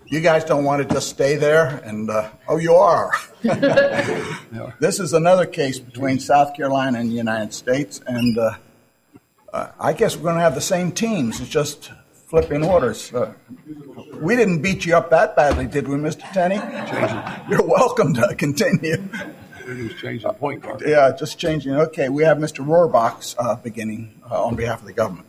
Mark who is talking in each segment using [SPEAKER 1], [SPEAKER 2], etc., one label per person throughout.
[SPEAKER 1] You guys don't want to just stay there? And, you are. This is another case between South Carolina and the United States, and I guess we're going to have the same teams. It's just flipping orders. We didn't beat you up that badly, did we, Mr. Tenney? You're welcome to continue.
[SPEAKER 2] We're just changing the point guard.
[SPEAKER 1] Yeah, just changing. Okay, we have Mr. Rohrbach beginning on behalf of the government.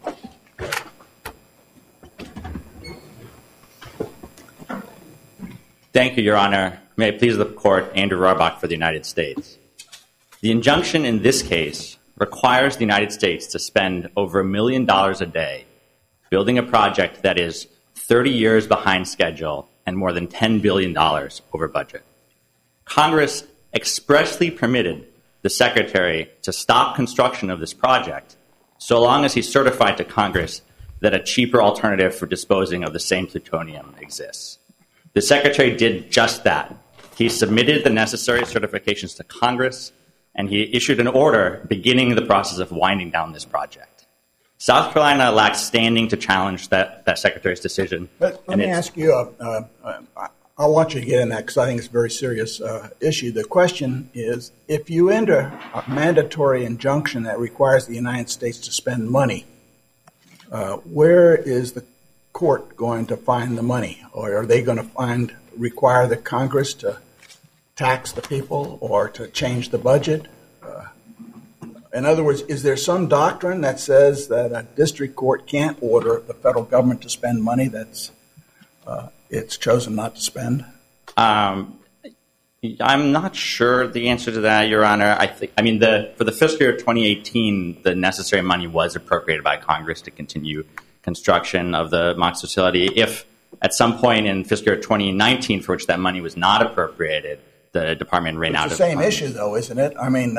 [SPEAKER 3] Thank you, Your Honor. May it please the Court, Andrew Rohrbach for the United States. The injunction in this case requires the United States to spend over $1 million a day building a project that is 30 years behind schedule and more than $10 billion over budget. Congress expressly permitted the Secretary to stop construction of this project so long as he certified to Congress that a cheaper alternative for disposing of the same plutonium exists. The Secretary did just that. He submitted the necessary certifications to Congress, and he issued an order beginning the process of winding down this project. South Carolina lacks standing to challenge that Secretary's decision.
[SPEAKER 1] Let me ask you, I want you to get in that because I think it's a very serious issue. The question is, if you enter a mandatory injunction that requires the United States to spend money, where is the court going to find the money? Or are they going to require the Congress to tax the people or to change the budget? In other words, is there some doctrine that says that a district court can't order the federal government to spend money that's it's chosen not to spend?
[SPEAKER 3] I'm not sure the answer to that, Your Honor. For the fiscal year 2018, the necessary money was appropriated by Congress to continue construction of the MOX facility. If at some point in fiscal year 2019, for which that money was not appropriated, the department ran out of funds.
[SPEAKER 1] It's the same issue, though, isn't it? I mean,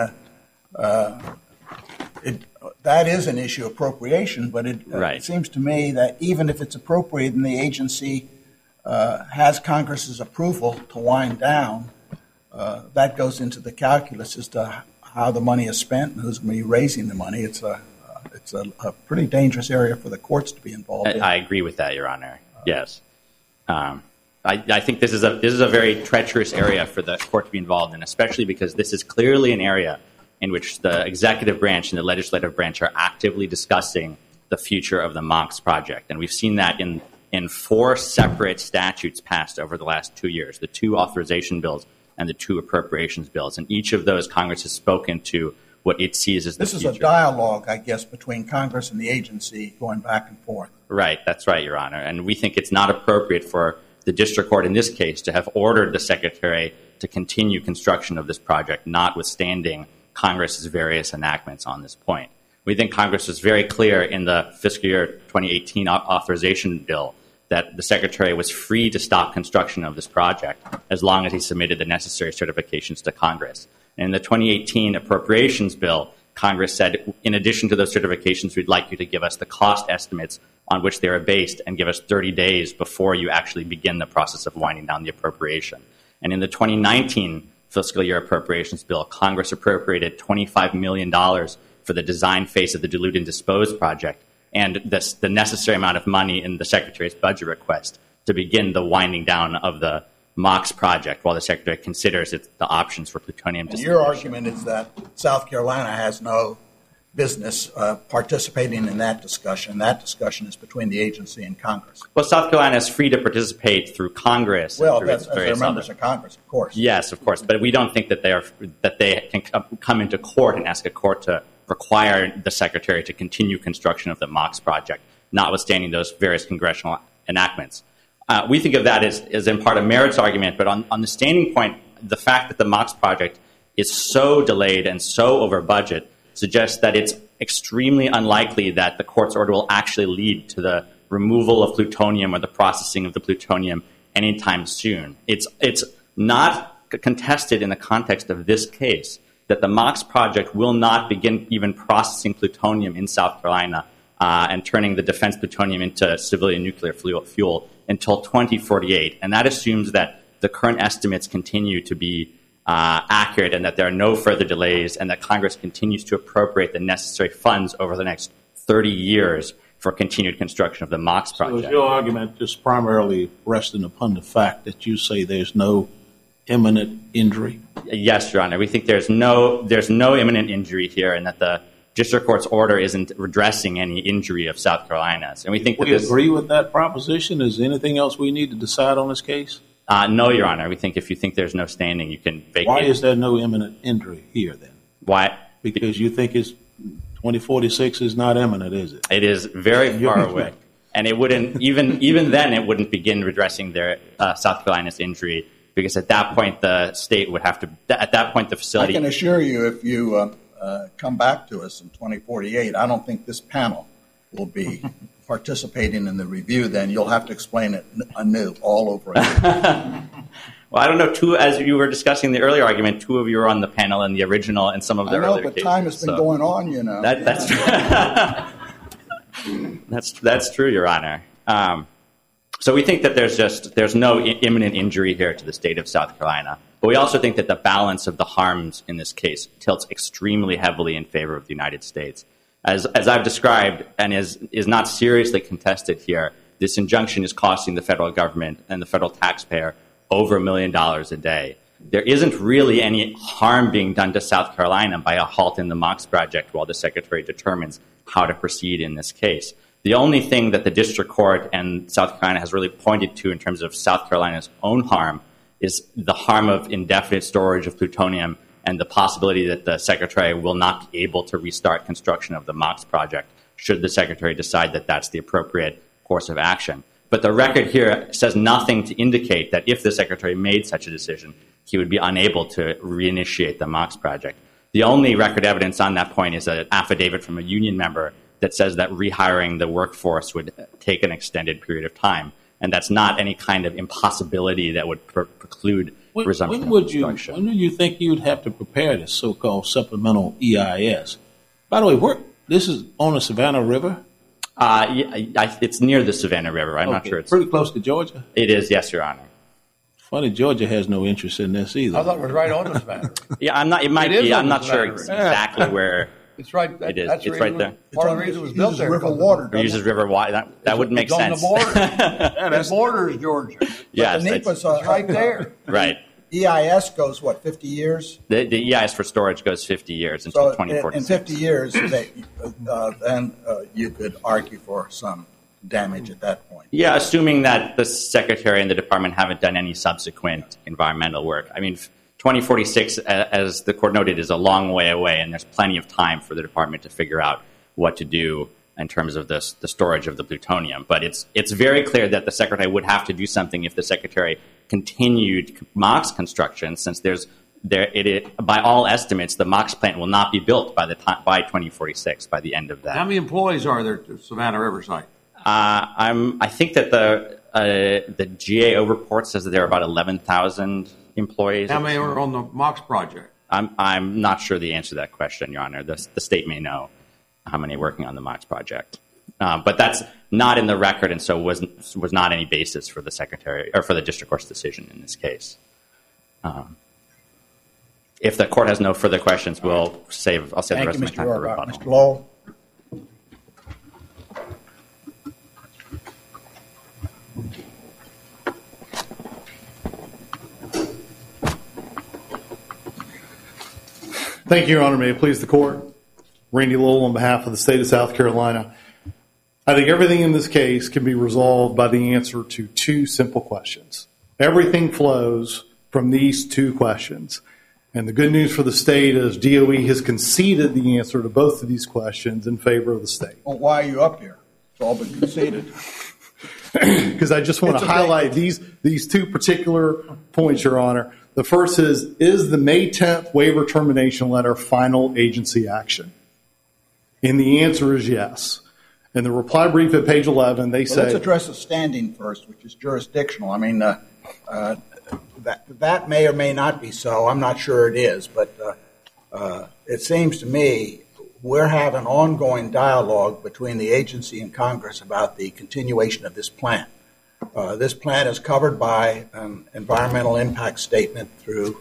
[SPEAKER 1] that is an issue of appropriation, but it seems to me that even if it's appropriated and the agency has Congress's approval to wind down, that goes into the calculus as to how the money is spent and who's going to be raising the money. It's a pretty dangerous area for the courts to be involved in.
[SPEAKER 3] I agree with that, Your Honor. Yes. I think this is a very treacherous area for the court to be involved in, especially because this is clearly an area in which the executive branch and the legislative branch are actively discussing the future of the MOX project. And we've seen that in 4 separate statutes passed over the last 2 years, the 2 authorization bills and the 2 appropriations bills. And each of those, Congress has spoken to what it sees as the future.
[SPEAKER 1] This is a dialogue, I guess, between Congress and the agency going back and forth.
[SPEAKER 3] Right. That's right, Your Honor. And we think it's not appropriate for the district court in this case to have ordered the Secretary to continue construction of this project, notwithstanding Congress's various enactments on this point. We think Congress was very clear in the fiscal year 2018 authorization bill that the Secretary was free to stop construction of this project as long as he submitted the necessary certifications to Congress. And in the 2018 appropriations bill, Congress said, in addition to those certifications, we'd like you to give us the cost estimates on which they are based and give us 30 days before you actually begin the process of winding down the appropriation. And in the 2019 fiscal year appropriations bill, Congress appropriated $25 million for the design phase of the Dilute and Dispose project and the necessary amount of money in the Secretary's budget request to begin the winding down of the MOX project while the Secretary considers the options for plutonium disposition.
[SPEAKER 1] Your argument is that South Carolina has no business participating in that discussion. That discussion is between the agency and Congress.
[SPEAKER 3] Well, South Carolina is free to participate through Congress.
[SPEAKER 1] Well, as they're members of Congress, of course.
[SPEAKER 3] Yes, of course. But we don't think that they can come into court and ask a court to require the Secretary to continue construction of the MOX project, notwithstanding those various congressional enactments. We think of that as in part a merits argument, but on the standing point, the fact that the MOX project is so delayed and so over budget suggests that it's extremely unlikely that the court's order will actually lead to the removal of plutonium or the processing of the plutonium anytime soon. It's not contested in the context of this case that the MOX project will not begin even processing plutonium in South Carolina and turning the defense plutonium into civilian nuclear fuel until 2048. And that assumes that the current estimates continue to be accurate and that there are no further delays and that Congress continues to appropriate the necessary funds over the next 30 years for continued construction of the MOX project.
[SPEAKER 4] So is your argument just primarily resting upon the fact that you say there's no imminent injury?
[SPEAKER 3] Yes, Your Honor. We think there's no imminent injury here, and that the district court's order isn't redressing any injury of South Carolina's. And we think
[SPEAKER 4] we agree with that proposition. Is there anything else we need to decide on this case?
[SPEAKER 3] No, Your Honor. We think if you think there's no standing, you can vacate.
[SPEAKER 4] Why is there no imminent injury here then?
[SPEAKER 3] Why?
[SPEAKER 4] Because you think 2046 is not imminent, is it?
[SPEAKER 3] It is very far away. And it wouldn't, even then, it wouldn't begin redressing their South Carolina's injury, because at that point, the state would have to, at that point, the facility.
[SPEAKER 5] I can assure you, if you come back to us in 2048, I don't think this panel will be participating in the review. Then you'll have to explain it anew all over again.
[SPEAKER 3] Well, I don't know. As you were discussing the earlier argument, two of you were on the panel in the original and some of the earlier cases.
[SPEAKER 5] I know, but time has been going on, you know.
[SPEAKER 3] That's true. That's true, Your Honor. So we think that there's no imminent injury here to the state of South Carolina. But we also think that the balance of the harms in this case tilts extremely heavily in favor of the United States. As I've described, and is not seriously contested here, this injunction is costing the federal government and the federal taxpayer over $1 million a day. There isn't really any harm being done to South Carolina by a halt in the MOX project while the Secretary determines how to proceed in this case. The only thing that the district court and South Carolina has really pointed to in terms of South Carolina's own harm is the harm of indefinite storage of plutonium and the possibility that the Secretary will not be able to restart construction of the MOX project should the Secretary decide that that's the appropriate course of action. But the record here says nothing to indicate that if the Secretary made such a decision, he would be unable to reinitiate the MOX project. The only record evidence on that point is an affidavit from a union member that says that rehiring the workforce would take an extended period of time. And that's not any kind of impossibility that would preclude resumption of construction.
[SPEAKER 4] When do you think you'd have to prepare this so-called supplemental EIS? By the way, this is on the Savannah River?
[SPEAKER 3] It's near the Savannah River. I'm not sure. It's
[SPEAKER 4] pretty close to Georgia?
[SPEAKER 3] It is, yes, Your Honor.
[SPEAKER 4] Funny, Georgia has no interest in this either.
[SPEAKER 2] I thought it was right on the Savannah River.
[SPEAKER 3] Yeah, I'm not. It might be. I'm not sure exactly where.
[SPEAKER 2] It's right.
[SPEAKER 3] It is. It's right there.
[SPEAKER 2] Part of the reason it was built there.
[SPEAKER 5] River water.
[SPEAKER 3] It uses river water. That would make sense.
[SPEAKER 2] It's on the border. It borders Georgia.
[SPEAKER 3] Yes,
[SPEAKER 5] the NEPA's
[SPEAKER 2] right there.
[SPEAKER 3] Right.
[SPEAKER 5] EIS goes, 50 years?
[SPEAKER 3] The EIS for storage goes 50 years until 2046.
[SPEAKER 5] In 50 years, then you could argue for some damage at that point.
[SPEAKER 3] Yeah, assuming that the Secretary and the Department haven't done any subsequent environmental work. I mean, 2046, as the Court noted, is a long way away, and there's plenty of time for the Department to figure out what to do in terms of the storage of the plutonium. But it's very clear that the Secretary would have to do something if the Secretary continued MOX construction, since by all estimates, the MOX plant will not be built by 2046, by the end of that.
[SPEAKER 2] How many employees are there at the Savannah River site?
[SPEAKER 3] I think that the GAO report says that there are about 11,000 employees.
[SPEAKER 2] How many are on the MOX project?
[SPEAKER 3] I'm not sure the answer to that question, Your Honor. The state may know how many are working on the MOX project. But that's not in the record, and so was not any basis for the Secretary or for the District Court's decision in this case. If the Court has no further questions, I'll save the rest of my time for rebuttal.
[SPEAKER 5] Mr. Lowell.
[SPEAKER 6] Thank you, Your Honor. May it please the Court. Randy Lowell on behalf of the state of South Carolina. I think everything in this case can be resolved by the answer to two simple questions. Everything flows from these two questions. And the good news for the state is DOE has conceded the answer to both of these questions in favor of the state.
[SPEAKER 5] Well, why are you up here? It's all been conceded.
[SPEAKER 6] Because I just want to highlight these two particular points, Your Honor. The first is the May 10th waiver termination letter final agency action? And the answer is yes. In the reply brief at page 11, they say...
[SPEAKER 5] Let's address the standing first, which is jurisdictional. I mean, that may or may not be so. I'm not sure it is. But it seems to me we're having ongoing dialogue between the agency and Congress about the continuation of this plan. This plan is covered by an environmental impact statement through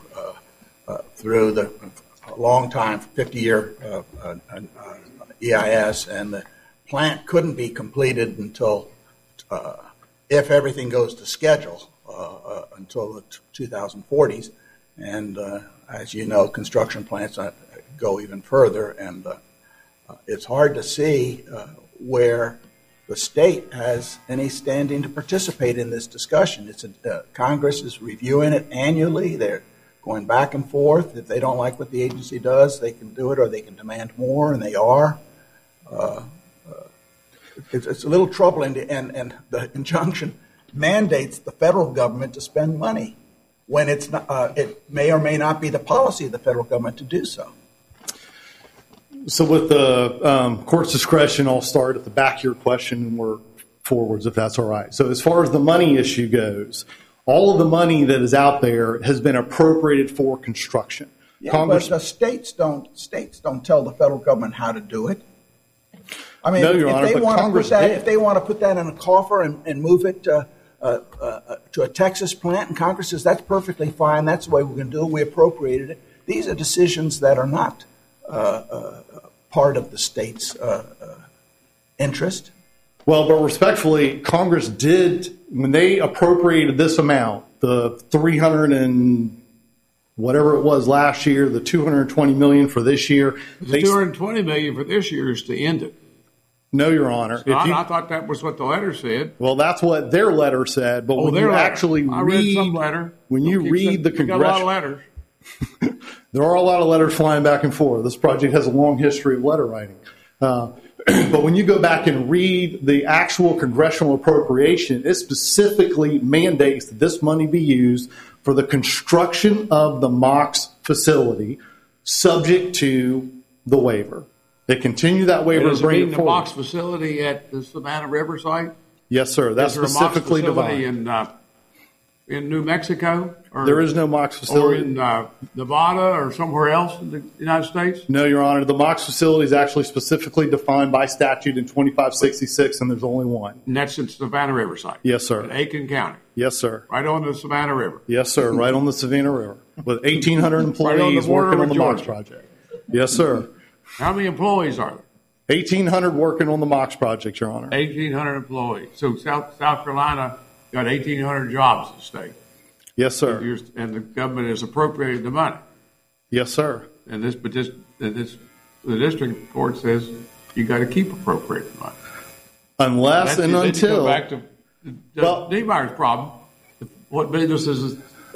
[SPEAKER 5] the long time, 50-year EIS, and the
[SPEAKER 1] plant couldn't be completed until, if everything goes to schedule, until the 2040s. And as you know, construction plants go even further, and it's hard to see where the state has any standing to participate in this discussion. Congress is reviewing it annually. They're going back and forth. If they don't like what the agency does, they can do it, or they can demand more, and they are. It's a little troubling, and the injunction mandates the federal government to spend money when it's not, it may or may not be the policy of the federal government to do so.
[SPEAKER 6] So with the court's discretion, I'll start at the back of your question and work forwards, if that's all right. So as far as the money issue goes, all of the money that is out there has been appropriated for construction.
[SPEAKER 1] Yeah, but the states don't tell the federal government how to do it. I mean,
[SPEAKER 6] no, Your Honor, but Congress did.
[SPEAKER 1] If they want to put that in a coffer and move it to a Texas plant, and Congress says that's perfectly fine, that's the way we're going to do it, we appropriated it. These are decisions that are not part of the state's interest.
[SPEAKER 6] Well, but respectfully, Congress did, when they appropriated this amount, the 300 and whatever it was last year, the $220 million for this year.
[SPEAKER 2] The $220 million for this year is to end it.
[SPEAKER 6] No, Your Honor.
[SPEAKER 2] I thought that was what the letter said.
[SPEAKER 6] Well, that's what their letter said. But when you actually read,
[SPEAKER 2] I read some letter.
[SPEAKER 6] When you read the congressional,
[SPEAKER 2] got a lot of letters.
[SPEAKER 6] There are a lot of letters flying back and forth. This project has a long history of letter writing. But when you go back and read the actual congressional appropriation, it specifically mandates that this money be used for the construction of the MOX facility, subject to the waiver. They continue that waiver to bring it forward.
[SPEAKER 2] The MOX facility at the Savannah River site?
[SPEAKER 6] Yes, sir. That's specifically defined.
[SPEAKER 2] In New Mexico?
[SPEAKER 6] There is no MOX facility.
[SPEAKER 2] Or in Nevada or somewhere else in the United States?
[SPEAKER 6] No, Your Honor. The MOX facility is actually specifically defined by statute in 2566, and there's only one.
[SPEAKER 2] And that's in Savannah River site?
[SPEAKER 6] Yes, sir.
[SPEAKER 2] In Aiken County?
[SPEAKER 6] Yes, sir.
[SPEAKER 2] Right on the Savannah River?
[SPEAKER 6] Yes, sir. Right on the Savannah River. With 1,800 employees working on the MOX project. Yes, sir.
[SPEAKER 2] How many employees are there?
[SPEAKER 6] 1,800 working on the MOX project, Your Honor.
[SPEAKER 2] 1,800 employees. So South Carolina got 1,800 jobs in the state.
[SPEAKER 6] Yes, sir.
[SPEAKER 2] And the government has appropriated the money.
[SPEAKER 6] Yes, sir.
[SPEAKER 2] And the district court says you got to keep appropriating money.
[SPEAKER 6] Unless and until.
[SPEAKER 2] Go back to Niemeyer's problem. What business is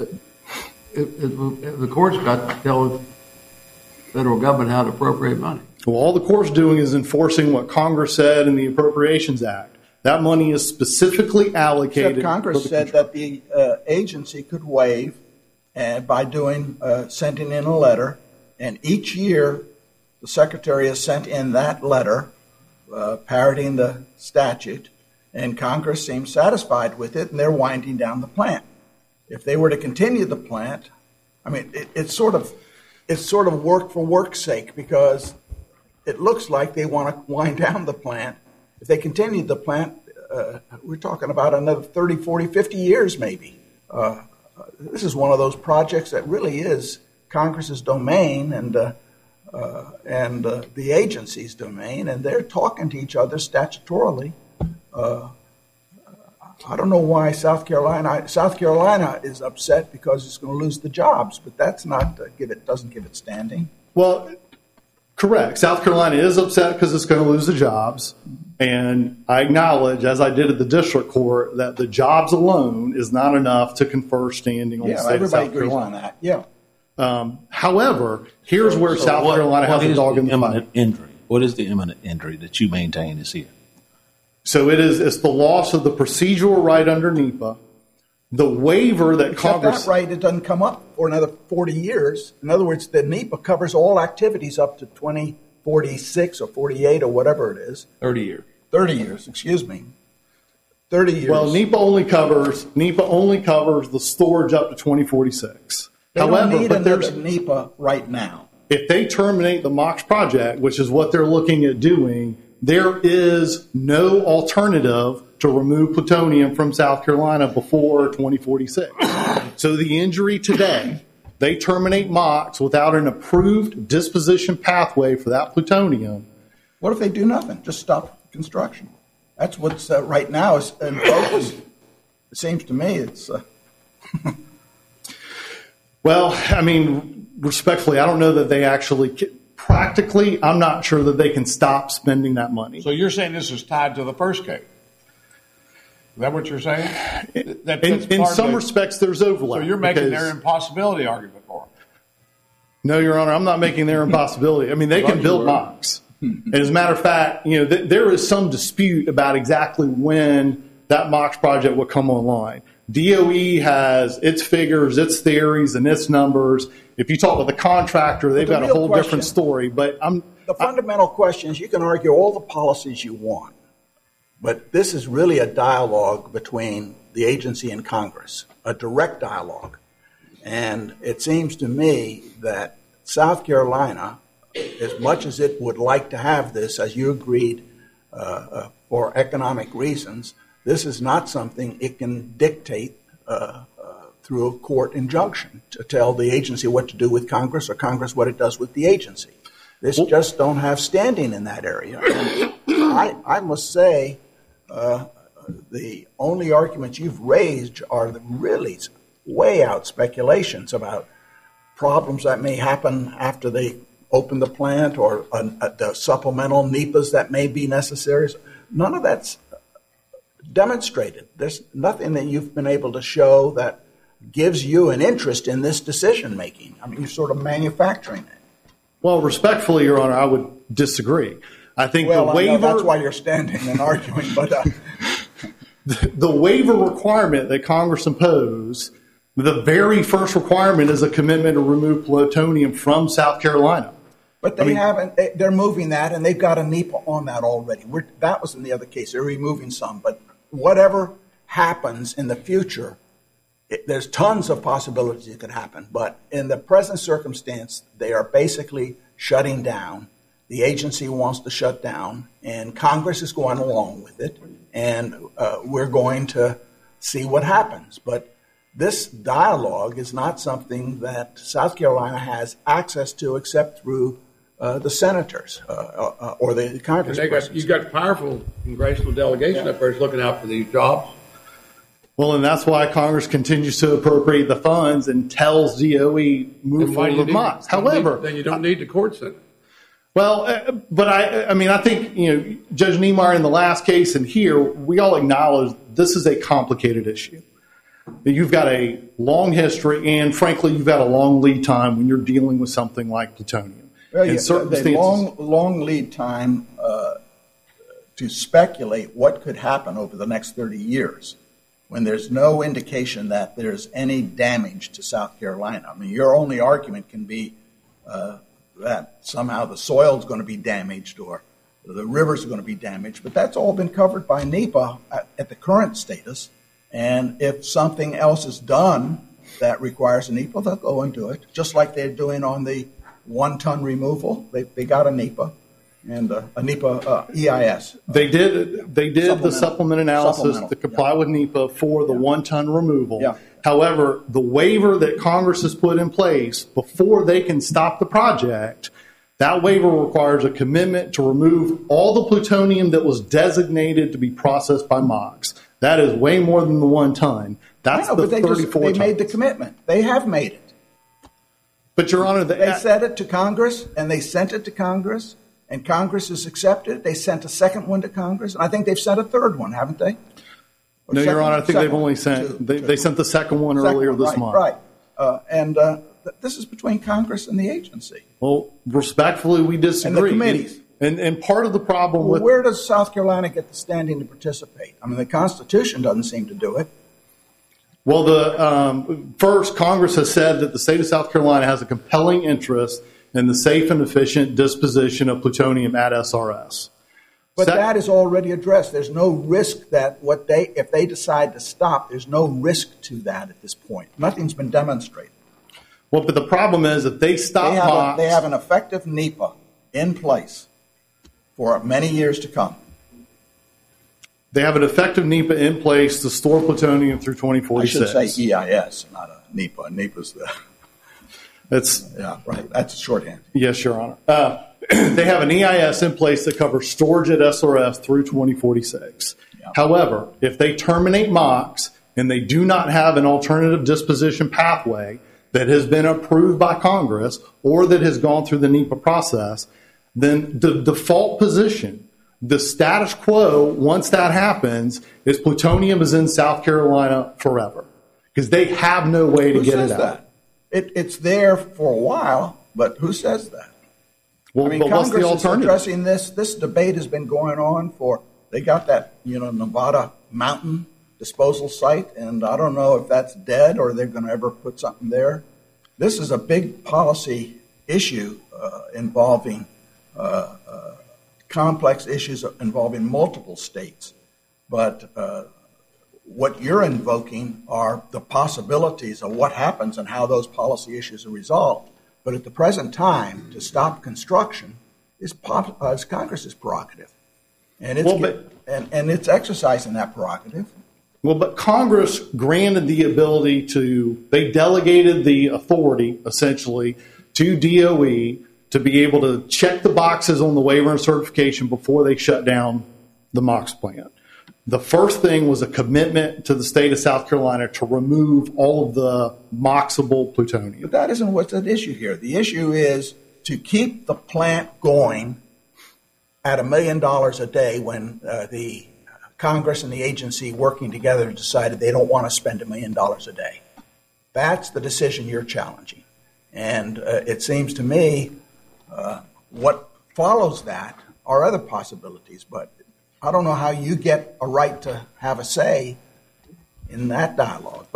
[SPEAKER 2] the court's got to tell the federal government how to appropriate money?
[SPEAKER 6] Well, all the court's doing is enforcing what Congress said in the Appropriations Act. That money is specifically allocated.
[SPEAKER 1] Except Congress said that the agency could waive by sending in a letter, and each year the secretary has sent in that letter parroting the statute, and Congress seems satisfied with it, and they're winding down the plant. If they were to continue the plant, I mean, it's sort of work for work's sake, because it looks like they want to wind down the plant. If they continued the plant, we're talking about another 30, 40, 50 years maybe. This is one of those projects that really is Congress's domain and the agency's domain, and they're talking to each other statutorily. I don't know why South Carolina is upset because it's going to lose the jobs, but that's not doesn't give it standing.
[SPEAKER 6] Well, correct. South Carolina is upset because it's going to lose the jobs. And I acknowledge, as I did at the district court, that the jobs alone is not enough to confer standing on the state of South Carolina.
[SPEAKER 1] Yeah.
[SPEAKER 6] However, here's where South Carolina has a dog in the fight.
[SPEAKER 4] Injury. What is the imminent injury that you maintain is here?
[SPEAKER 6] So it's the loss of the procedural right under NEPA, the waiver that Congress.
[SPEAKER 1] That right, it doesn't come up for another 40 years. In other words, the NEPA covers all activities up to 2046 or 48 or whatever it is.
[SPEAKER 2] 30 years.
[SPEAKER 1] 30 years, excuse me. 30 years.
[SPEAKER 6] Well, NEPA only covers the storage up to 2046.
[SPEAKER 1] They don't need another NEPA right now.
[SPEAKER 6] If they terminate the MOX project, which is what they're looking at doing, there is no alternative to remove plutonium from South Carolina before 2046. So the injury today, they terminate MOX without an approved disposition pathway for that plutonium.
[SPEAKER 1] What if they do nothing? Just stop construction. That's what's right now is in focus. It seems to me it's.
[SPEAKER 6] Well, I mean, respectfully, I don't know that they actually practically. I'm not sure that they can stop spending that money.
[SPEAKER 2] So you're saying this is tied to the first case? Is that what you're saying?
[SPEAKER 6] In some respects, there's overlap.
[SPEAKER 2] So you're making their impossibility argument for them.
[SPEAKER 6] No, Your Honor, I'm not making their impossibility. I mean, they can build mocks. And as a matter of fact, there is some dispute about exactly when that MOX project will come online. DOE has its figures, its theories, and its numbers. If you talk with the contractor, they've got a whole different story. But
[SPEAKER 1] the fundamental question is you can argue all the policies you want, but this is really a dialogue between the agency and Congress, a direct dialogue. And it seems to me that South Carolina, as much as it would like to have this, as you agreed, for economic reasons, this is not something it can dictate through a court injunction to tell the agency what to do with Congress or Congress what it does with the agency. This just don't have standing in that area. I must say the only arguments you've raised are the really way out speculations about problems that may happen after they open the plant or the supplemental NEPAs that may be necessary. None of that's demonstrated. There's nothing that you've been able to show that gives you an interest in this decision making. I mean, you're sort of manufacturing it.
[SPEAKER 6] Well, respectfully, Your Honor, I would disagree. I think the waiver.
[SPEAKER 1] I know that's why you're standing and arguing, but
[SPEAKER 6] the waiver requirement that Congress imposed, the very first requirement is a commitment to remove plutonium from South Carolina.
[SPEAKER 1] But they haven't. They're moving that, and they've got a NEPA on that already. That was in the other case. They're removing some, but whatever happens in the future, there's tons of possibilities it could happen. But in the present circumstance, they are basically shutting down. The agency wants to shut down, and Congress is going along with it, and we're going to see what happens. But this dialogue is not something that South Carolina has access to except through the senators or the Congress.
[SPEAKER 2] You've got powerful congressional delegation up there looking out for these jobs.
[SPEAKER 6] Well, and that's why Congress continues to appropriate the funds and tells DOE move forward with MOX. However,
[SPEAKER 2] then you don't need the court center.
[SPEAKER 6] Well, but I think Judge Niemeyer in the last case and here we all acknowledge this is a complicated issue. You've got a long history, and frankly, you've got a long lead time when you're dealing with something like plutonium.
[SPEAKER 1] Well, the long lead time to speculate what could happen over the next 30 years when there's no indication that there's any damage to South Carolina. I mean, your only argument can be that somehow the soil is going to be damaged or the rivers are going to be damaged, but that's all been covered by NEPA at the current status. And if something else is done that requires a NEPA, they'll go and do it, just like they're doing on the 1-ton removal. They got a NEPA and a NEPA EIS.
[SPEAKER 6] They did the supplement analysis to comply with NEPA for the 1-ton removal.
[SPEAKER 1] Yeah.
[SPEAKER 6] However, the waiver that Congress has put in place before they can stop the project, that waiver requires a commitment to remove all the plutonium that was designated to be processed by MOX. That is way more than the 1 ton. That's the 34 tons.
[SPEAKER 1] They made the commitment. They have made it.
[SPEAKER 6] But, Your Honor,
[SPEAKER 1] they said it to Congress, and they sent it to Congress, and Congress has accepted it. They sent a second one to Congress, and I think they've sent a third one, haven't they?
[SPEAKER 6] No, Your Honor, I think they've only sent they sent the second one earlier this month.
[SPEAKER 1] Right. This is between Congress and the agency.
[SPEAKER 6] Well, respectfully, we disagree.
[SPEAKER 1] And the committees.
[SPEAKER 6] And part of the problem with...
[SPEAKER 1] Where does South Carolina get the standing to participate? I mean, the Constitution doesn't seem to do it.
[SPEAKER 6] Well, first, Congress has said that the state of South Carolina has a compelling interest in the safe and efficient disposition of plutonium at SRS.
[SPEAKER 1] But that is already addressed. There's no risk that if they decide to stop, there's no risk to that at this point. Nothing's been demonstrated.
[SPEAKER 6] Well, but the problem is if they stop
[SPEAKER 1] they have an effective NEPA in place for many years to come.
[SPEAKER 6] They have an effective NEPA in place to store plutonium through 2046.
[SPEAKER 1] I should say EIS, not a NEPA. NEPA's the...
[SPEAKER 6] That's
[SPEAKER 1] yeah, right. That's a shorthand.
[SPEAKER 6] Yes, Your Honor. they have an EIS in place that covers storage at SRS through 2046. Yeah. However, if they terminate MOX and they do not have an alternative disposition pathway that has been approved by Congress or that has gone through the NEPA process, then the default position, the status quo, once that happens, is plutonium is in South Carolina forever because they have no way to get it out.
[SPEAKER 5] That? It's there for a while, but who says that?
[SPEAKER 6] Well,
[SPEAKER 5] I mean,
[SPEAKER 6] but
[SPEAKER 5] Congress
[SPEAKER 6] what's the alternative?
[SPEAKER 5] is addressing this. This debate has been going on they got that, Nevada mountain disposal site, and I don't know if that's dead or they're going to ever put something there. This is a big policy issue involving complex issues involving multiple states. But what you're invoking are the possibilities of what happens and how those policy issues are resolved. But at the present time, to stop construction is Congress's prerogative. And it's exercising that prerogative.
[SPEAKER 6] Well, but Congress granted the ability they delegated the authority, essentially, to DOE to be able to check the boxes on the waiver and certification before they shut down the MOX plant. The first thing was a commitment to the state of South Carolina to remove all of the MOXable plutonium.
[SPEAKER 5] But that isn't what's at issue here. The issue is to keep the plant going at $1 million a day when the Congress and the agency working together decided they don't want to spend $1 million a day. That's the decision you're challenging. And it seems to me what follows that are other possibilities, but I don't know how you get a right to have a say in that dialogue.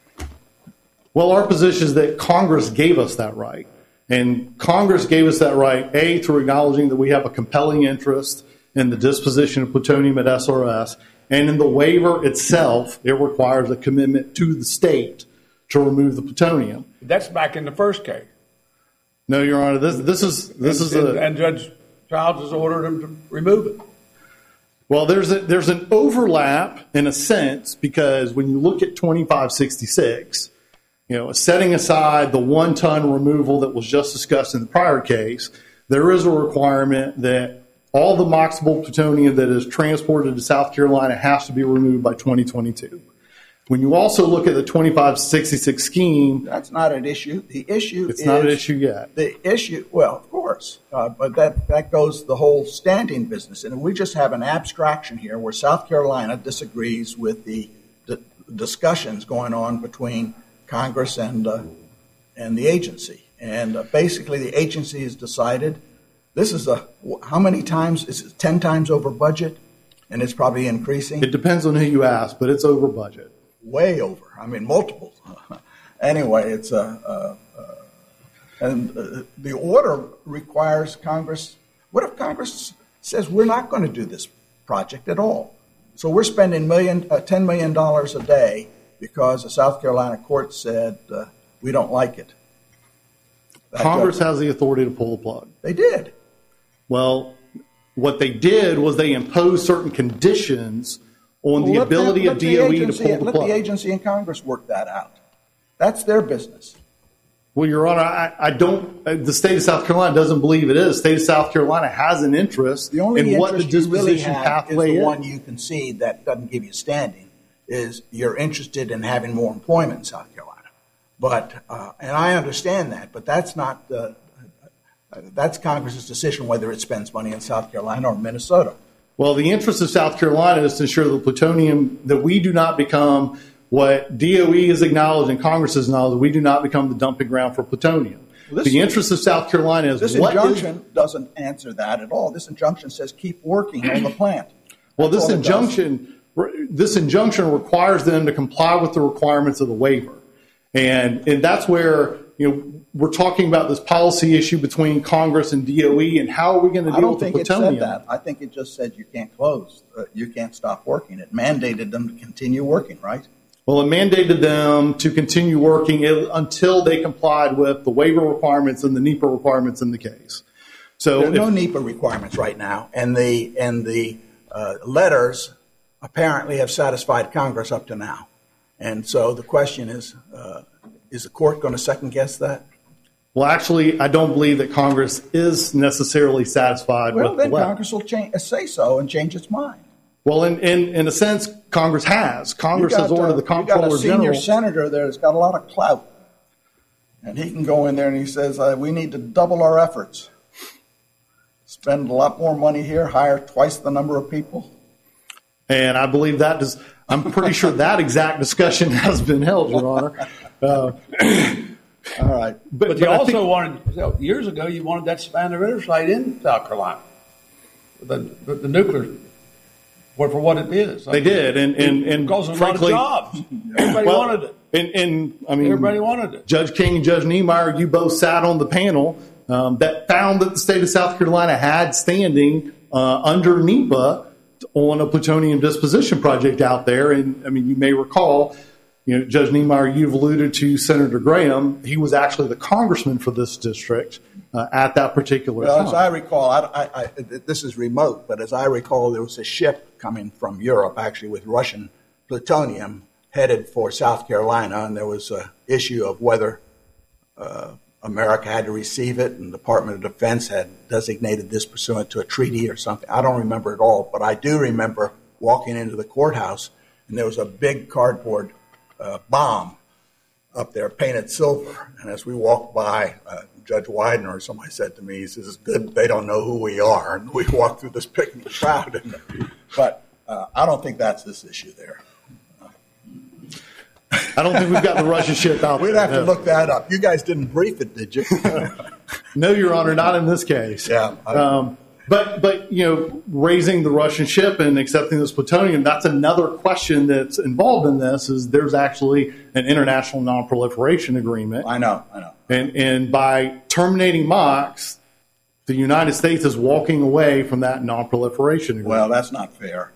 [SPEAKER 6] Well, our position is that Congress gave us that right. And Congress gave us that right, A, through acknowledging that we have a compelling interest in the disposition of plutonium at SRS, and in the waiver itself, it requires a commitment to the state to remove the plutonium.
[SPEAKER 2] That's back in the first case.
[SPEAKER 6] No, Your Honor, this is
[SPEAKER 2] and Judge Childs has ordered him to remove it.
[SPEAKER 6] Well, there's an overlap in a sense because when you look at 2566, setting aside the 1 ton removal that was just discussed in the prior case, there is a requirement that all the MOXable plutonium that is transported to South Carolina has to be removed by 2022. When you also look at the 2566 scheme,
[SPEAKER 5] that's not an issue. The issue
[SPEAKER 6] it's not an issue yet.
[SPEAKER 5] The issue, well, of course, but that goes the whole standing business, and we just have an abstraction here where South Carolina disagrees with the discussions going on between Congress and the agency, and basically the agency has decided this is how many times is it 10 times over budget, and it's probably increasing.
[SPEAKER 6] It depends on who you ask, but it's over budget.
[SPEAKER 5] Way over. I mean, multiples. Anyway, it's and the order requires Congress. What if Congress says we're not going to do this project at all? So we're spending $10 million a day because the South Carolina court said we don't like it.
[SPEAKER 6] Congress has the authority to pull the plug.
[SPEAKER 5] They did.
[SPEAKER 6] Well, what they did was they imposed certain conditions on the ability of DOE to pull the plug.
[SPEAKER 5] Let the agency and Congress work that out. That's their business.
[SPEAKER 6] Well, Your Honor, I don't. The state of South Carolina doesn't believe it is. The state of South Carolina has an interest in what the disposition pathway is.
[SPEAKER 5] The one you can see that doesn't give you standing is you're interested in having more employment in South Carolina. But and I understand that, but that's not that's Congress's decision whether it spends money in South Carolina or Minnesota.
[SPEAKER 6] Well, the interest of South Carolina is to ensure the plutonium that we do not become what DOE is acknowledged and Congress has acknowledged, we do not become the dumping ground for plutonium. Well, the interest of South Carolina is
[SPEAKER 5] this injunction doesn't answer that at all. This injunction says keep working on the plant.
[SPEAKER 6] Well, this injunction requires them to comply with the requirements of the waiver, and that's where we're talking about this policy issue between Congress and DOE, and how are we going to deal with the plutonium?
[SPEAKER 5] I don't think it said that. I think it just said you can't close, you can't stop working. It mandated them to continue working, right?
[SPEAKER 6] Well, it mandated them to continue working until they complied with the waiver requirements and the NEPA requirements in the case. So
[SPEAKER 5] there are no NEPA requirements right now, and the letters apparently have satisfied Congress up to now. And so the question is the court going to second guess that?
[SPEAKER 6] Well, actually, I don't believe that Congress is necessarily satisfied
[SPEAKER 1] Well,
[SPEAKER 6] with the
[SPEAKER 1] then
[SPEAKER 6] letter.
[SPEAKER 1] Congress will say so and change its mind.
[SPEAKER 6] Well, in a sense, Congress has. Congress has ordered the Comptroller
[SPEAKER 1] You got a senior
[SPEAKER 6] General.
[SPEAKER 1] senator there that's got a lot of clout. And he can go in there and he says, we need to double our efforts. Spend a lot more money here, hire twice the number of people.
[SPEAKER 6] And I believe I'm pretty sure that exact discussion has been held, Your Honor.
[SPEAKER 1] All right.
[SPEAKER 4] But you also wanted, years ago, you wanted that span of interstate in South Carolina. The nuclear, for what it is.
[SPEAKER 6] They did. And
[SPEAKER 4] because of
[SPEAKER 6] frankly,
[SPEAKER 4] a lot of jobs. Everybody wanted it.
[SPEAKER 6] I mean,
[SPEAKER 4] Everybody wanted it.
[SPEAKER 6] Judge King and Judge Niemeyer, you both sat on the panel that found that the state of South Carolina had standing under NEPA on a plutonium disposition project out there. And I mean, you may recall, Judge Niemeyer, you've alluded to Senator Graham. He was actually the congressman for this district at that particular time.
[SPEAKER 1] As I recall, this is remote, but as I recall, there was a ship coming from Europe, actually with Russian plutonium, headed for South Carolina, and there was an issue of whether America had to receive it, and the Department of Defense had designated this pursuant to a treaty or something. I don't remember it all, but I do remember walking into the courthouse, and there was a big cardboard bomb up there painted silver. And as we walked by, Judge Widener or somebody said to me, he says, "It's good they don't know who we are." And we walked through this picnic crowd. But I don't think that's this issue there.
[SPEAKER 6] I don't think we've got the Russian ship out there.
[SPEAKER 1] We'd have to look that up. You guys didn't brief it, did you?
[SPEAKER 6] No, Your Honor, not in this case.
[SPEAKER 1] Yeah.
[SPEAKER 6] But raising the Russian ship and accepting this plutonium, that's another question that's involved in this, is there's actually an international non-proliferation agreement.
[SPEAKER 1] I know.
[SPEAKER 6] And by terminating MOX, the United States is walking away from that non-proliferation agreement.
[SPEAKER 1] Well, that's not fair.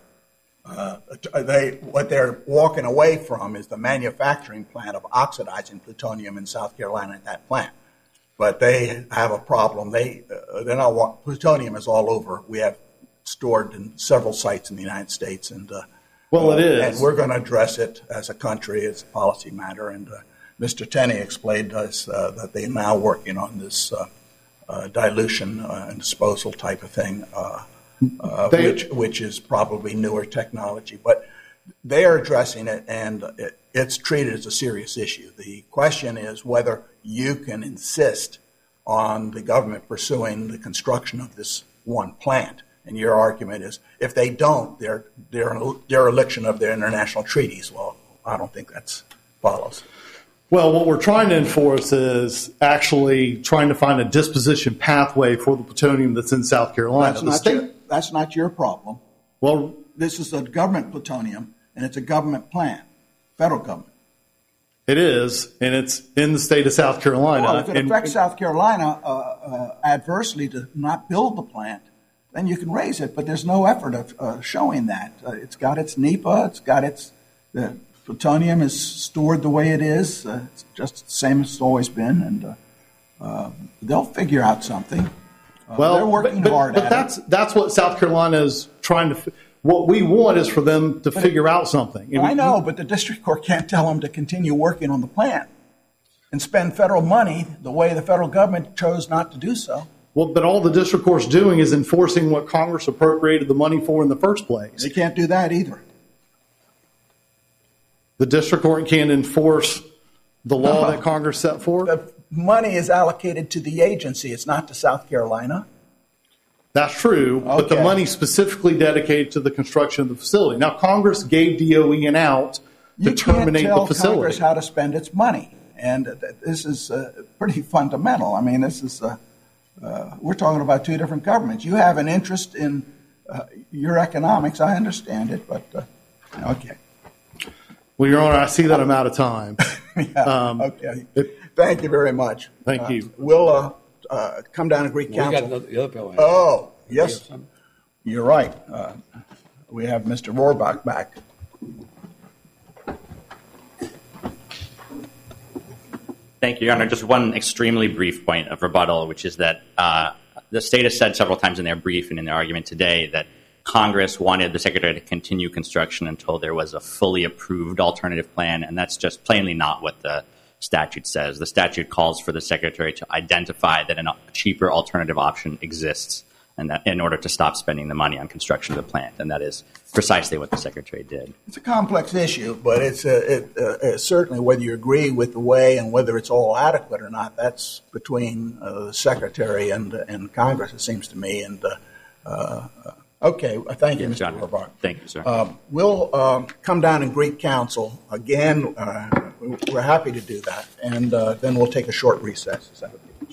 [SPEAKER 1] What they're walking away from is the manufacturing plant of oxidizing plutonium in South Carolina at that plant. But they have a problem. They're not plutonium is all over. We have stored in several sites in the United States, and
[SPEAKER 6] it is.
[SPEAKER 1] And we're going to address it as a country. It's a policy matter. And Mr. Tenney explained to us that they're now working on this dilution and disposal type of thing. Which is probably newer technology, but they are addressing it, and it's treated as a serious issue. The question is whether you can insist on the government pursuing the construction of this one plant. And your argument is if they don't, they're dereliction of their international treaties. Well, I don't think that follows.
[SPEAKER 6] Well, what we're trying to enforce is actually trying to find a disposition pathway for the plutonium that's in South Carolina.
[SPEAKER 1] That's not your problem.
[SPEAKER 6] Well,
[SPEAKER 1] this is a government plutonium, and it's a government plant, federal government.
[SPEAKER 6] It is, and it's in the state of South Carolina.
[SPEAKER 1] Well, if it affects South Carolina adversely to not build the plant, then you can raise it, but there's no effort of showing that. It's got its NEPA, it's got its plutonium is stored the way it is. It's just the same as it's always been, and they'll figure out something. They're working hard at it.
[SPEAKER 6] That's what South Carolina is trying to. What we want is for them to figure out something.
[SPEAKER 1] I know, but the district court can't tell them to continue working on the plant and spend federal money the way the federal government chose not to do so.
[SPEAKER 6] Well, but all the district court's doing is enforcing what Congress appropriated the money for in the first place.
[SPEAKER 1] They can't do that either.
[SPEAKER 6] The district court can't enforce the law that Congress set forth?
[SPEAKER 1] The money is allocated to the agency. It's not to South Carolina.
[SPEAKER 6] That's true, but the money specifically dedicated to the construction of the facility. Now, Congress gave DOE an out to terminate the facility. You can't tell Congress
[SPEAKER 1] how to spend its money, and this is pretty fundamental. I mean, this is we're talking about two different governments. You have an interest in your economics. I understand it, but okay.
[SPEAKER 6] Well, Your Honor, I see that I'm out of time.
[SPEAKER 1] Okay. Thank you very much.
[SPEAKER 6] Thank you.
[SPEAKER 1] We'll come down to Greek Council.
[SPEAKER 4] We got the other fellow.
[SPEAKER 1] Oh, yes. You're right. We have Mr. Rohrbach back.
[SPEAKER 3] Thank you, Your Honor. Just one extremely brief point of rebuttal, which is that the state has said several times in their brief and in their argument today that Congress wanted the Secretary to continue construction until there was a fully approved alternative plan, and that's just plainly not what the statute says. The statute calls for the Secretary to identify that a cheaper alternative option exists, and that in order to stop spending the money on construction of the plant, and that is precisely what the Secretary did.
[SPEAKER 1] It's a complex issue, but it's certainly whether you agree with the way and whether it's all adequate or not, that's between the Secretary and Congress, it seems to me. And okay, thank you, Mr. Rohrbach.
[SPEAKER 3] Thank you, sir.
[SPEAKER 1] We'll come down and greet counsel. Again, we're happy to do that, and then we'll take a short recess. Is that okay?